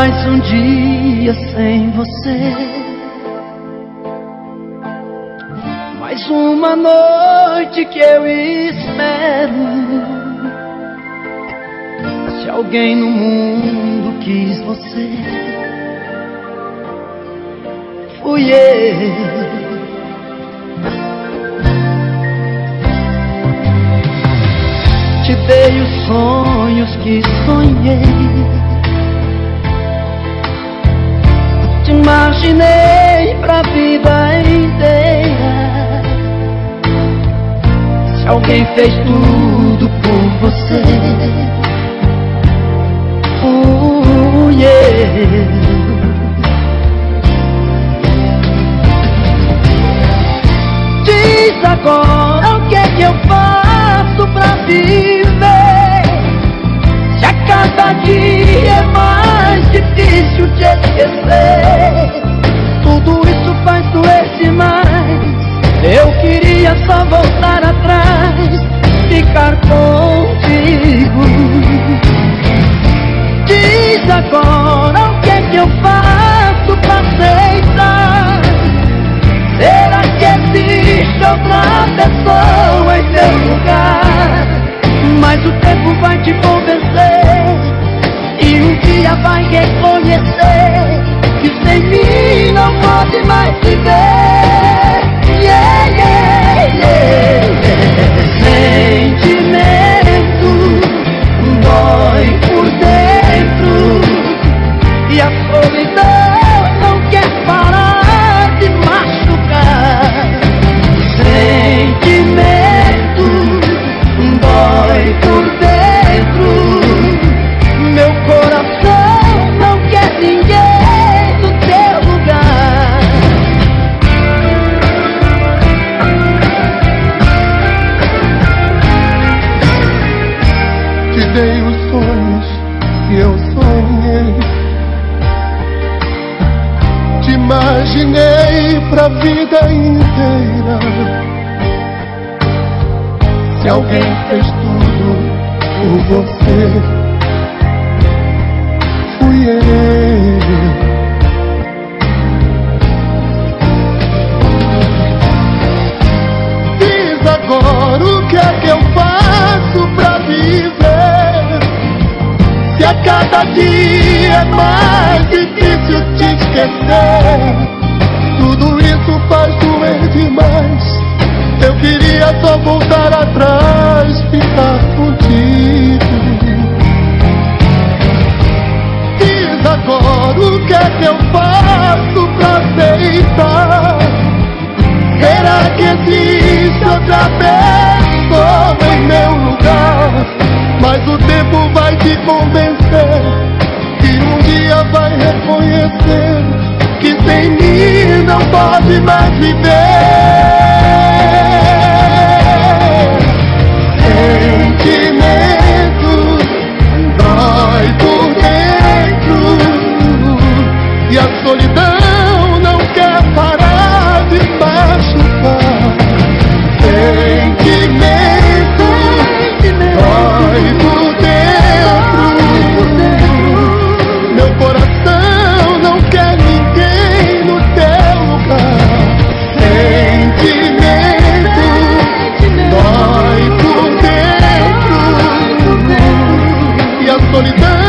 mais um dia sem você, mais uma noite que eu espero. Se alguém no mundo quis você, fui eu. Te dei os sonhos que sonhei, te imaginei pra vida inteira. Se alguém fez tudo por você, fui eu. Diz agora o que é que eu faço pra viver, se a cada dia é mais difícil te esquecer. Tudo isso faz doer demais. Eu queria só voltar atrás, ficar contigo. Diz agora o que é que eu faço pra aceitar. Será que existe outra pessoa em teu lugar? Mas o tempo vai te convencer, e um dia vai reconhecer que sem mim não pode mais viver. Yeah, yeah, yeah, yeah. Sentimento dói por dentro, e a solidão não quer parar de machucar. Sentimento dói por dentro, meu coração não quer ninguém no teu lugar. Te dei os sonhos que eu sonhei, te imaginei pra vida inteira. Se alguém fez tudo por você, fui eu. Diz agora o que é que eu faço pra viver, se a cada dia é mais difícil te esquecer. Tudo isso faz doer demais. Eu queria só voltar atrás, ficar contigo. Diz agora o que é que eu faço pra aceitar. Será que existe outra pessoa em meu lugar? Mas o tempo vai te convencer, e um dia vai reconhecer que sem mim não pode mais viver. Sentimento dói por dentro, e a solidão não quer parar de machucar. Sentimento dói por dentro, meu coração não quer ninguém no teu lugar. Sentimento dói por dentro, e a solidão